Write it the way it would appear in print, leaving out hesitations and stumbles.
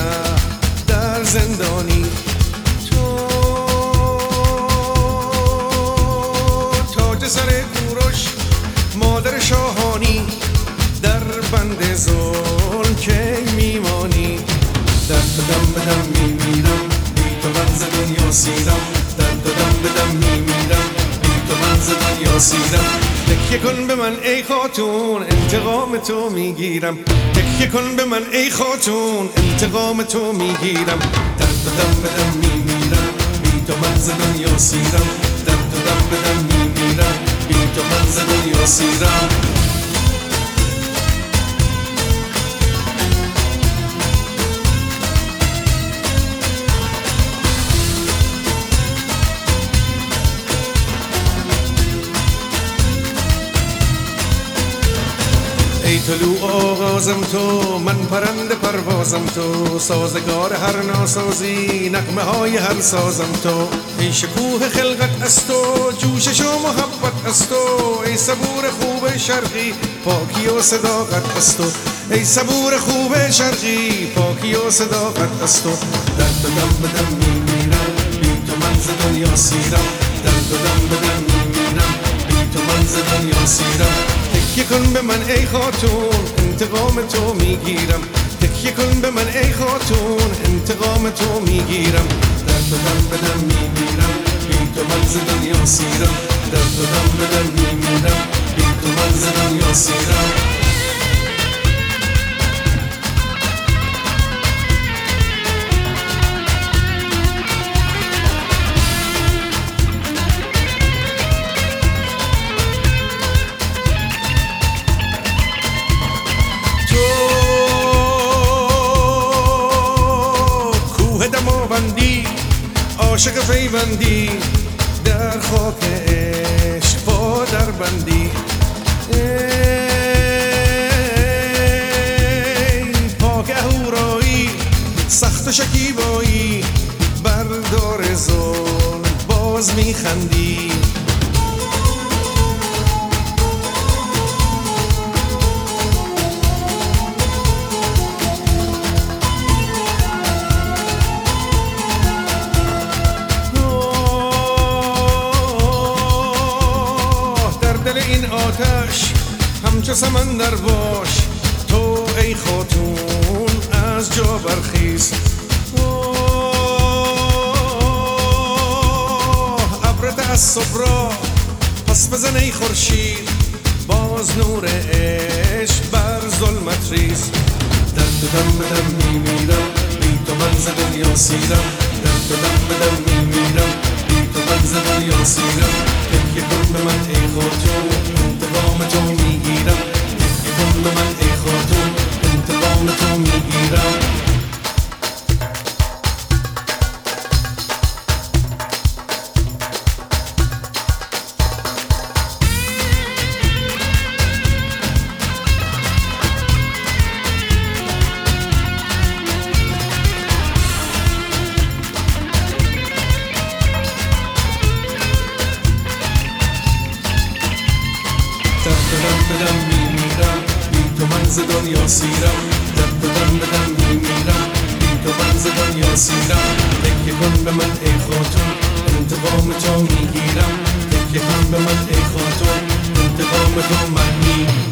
در زندانی. تاج سر کوروش مادر شاهانی، در بند ظلم کی میمانی؟ دست دم بدم میمیرم، بی تو من ز دنیا سیرم. دست دم بدم میمیرم، بی تو من ز دنیا سیرم. تکیه کن به من ای خاتون، انتقام تو میگیرم. تکیه کن به من ای خاتون، انتقام تو میگیرم. دست دم بدم میمیرم، بی تو من ز دنیا سیرم. دست دم بدم میمیرم، بی تو من ز دنیا سیرم. ای طلوع آغازم تو، من پرنده پروازم تو. سازگار هر ناسازی، نغمه های هر سازم تو. ای شکوه خلقت از تو، جوشش و محبت از تو. ای صبور خوب شرقی، پاکی و صداقت از تو. ای صبور خوب شرقی، پاکی و صداقت از تو. در تو دم بدم میمیرم، بی تو من ز دنیا سیرم. در تو دم بدم میمیرم، بی تو من ز دنیا سیرم. تکیه کن به من ای خاتون، انتقام تو میگیرم. تکیه کن به من ای خاتون، انتقام تو میگیرم. در تو دم بدم میمیرم، بی تو من ز دنیا سیرم. در تو دم بدم میمیرم، بی تو من ز دنیا سیرم. عاشق پیوندی، در خاک عشق پا در بندی. ای پاک اهورایی، سخت شکیبایی، بر دار ظلم باز میخندی. این آتش همچو سمندر باش، تو ای خاتون از جا برخیز. ابر تعصب را پس بزن ای خورشید، باز نور عشق بر ظلمت ریز. در تو دم بدم میمیرم، بی تو من ز دنیا سیرم. در تو دم بدم میمیرم، بی تو من ز دنیا سیرم. تکیه کن به من ای خاتون، انتقام تو میگیرم. تکیه کن به من ای خاتون، انتقام تو میگیرم. دم بدم میمیرم، بی تو من ز دنیا سیرم. دم بدم میمیرم، بی تو من ز دنیا سیرم. تکیه کن به من ای خاتون، انتقام تو میگیرم. تکیه کن به من ای خاتون، انتقام تو من میگیرم.